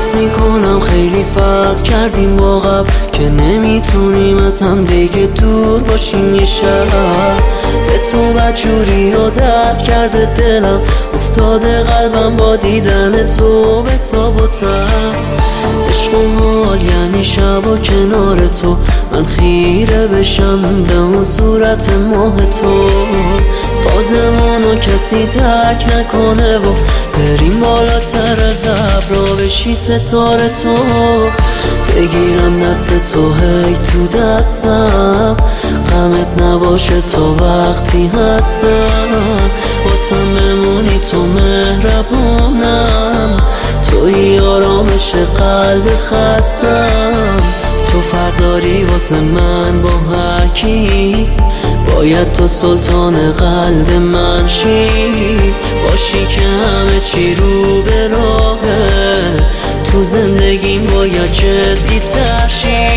حس میکنم خیلی فرق کردیم با قبل، که نمیتونیم از هم دیگه دور باشیم یه شب. به تو بدجوری عادت کرده دلم، افتاده قلبم با دیدن تو به تاب و تب. عشق و حال یعنی شب و کنار تو، من خیره بشم به اون صورت ماه تو. فازمونو کسی درک نکنه و بریم بالاتر از ابرا بشی ستاره تو. بگیرم دست تو هی تو دستم، غمت نباشه تا وقتی هستم. واسم بمونی تو مهربونم، توی آرامش قلب خستم. تو فرق داری واسه من با هر کی، باید تو سلطان قلب من شی. باشی که همه چی رو به راهه، تو زندگیم باید جدی تر شی.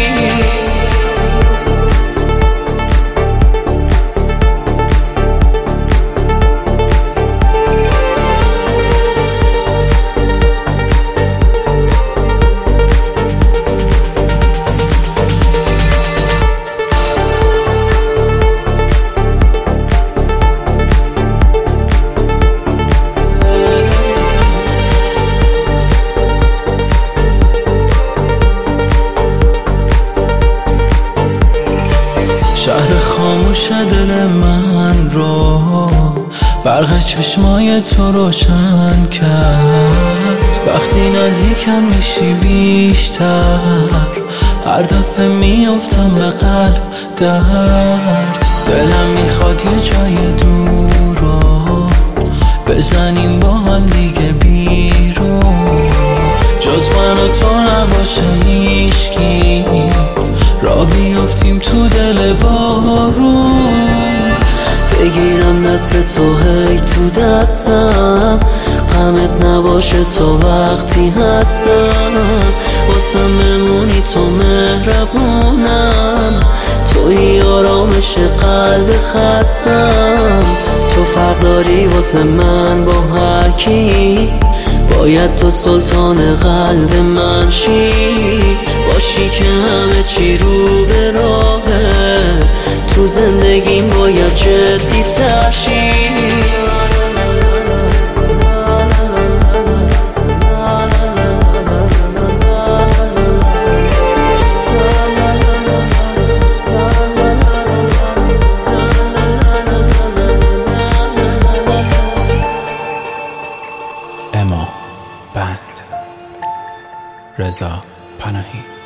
شهر خاموش دل من رو برق چشمای تو روشن کرد. وقتی نزدیکم میشی بیشتر، هر دفعه میافتم به قلب درد. دلم میخواد یه جای دور رو بزنیم با هم دیگه بیرون، جز من و تو نباشه هیچکی، را بیافتیم تو دل بارون. بگیرم دست تو هی تو دستم، غمت نباشه تا وقتی هستم. واسم بمونی تو مهربونم، توی آرامش قلب خستم. تو فرق داری واسه من با هر کی، باید تو سلطان قلب من شی. باشی که همه چی رو به راهه، تو زندگیم باید جدی تر شی. اما بند رضا پناهی.